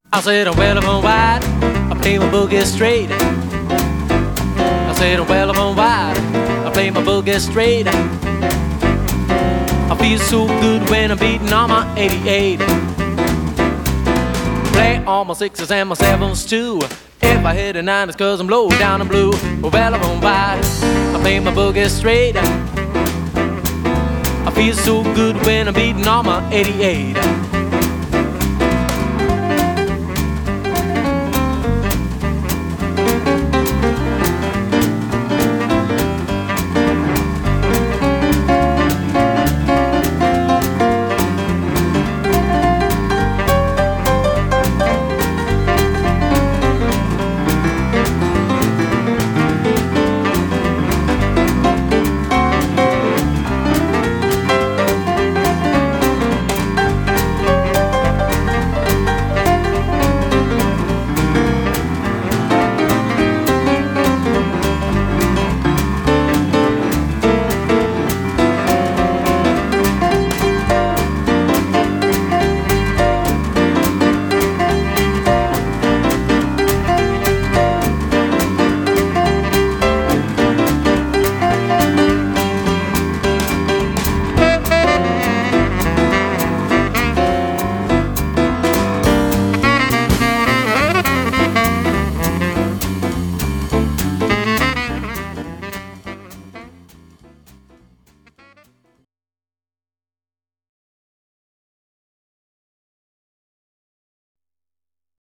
I said I'm well, I'm wide. I play my boogie straight. I said I'm well, I'm wide. I play my boogie straight. I feel so good when I'm beating on my 88. Play all my sixes and my sevens too. If I hit a nine, it's cause I'm low down and blue. Well, I'm wide. I play my boogie straight. I feel so good when I'm beating on my 88.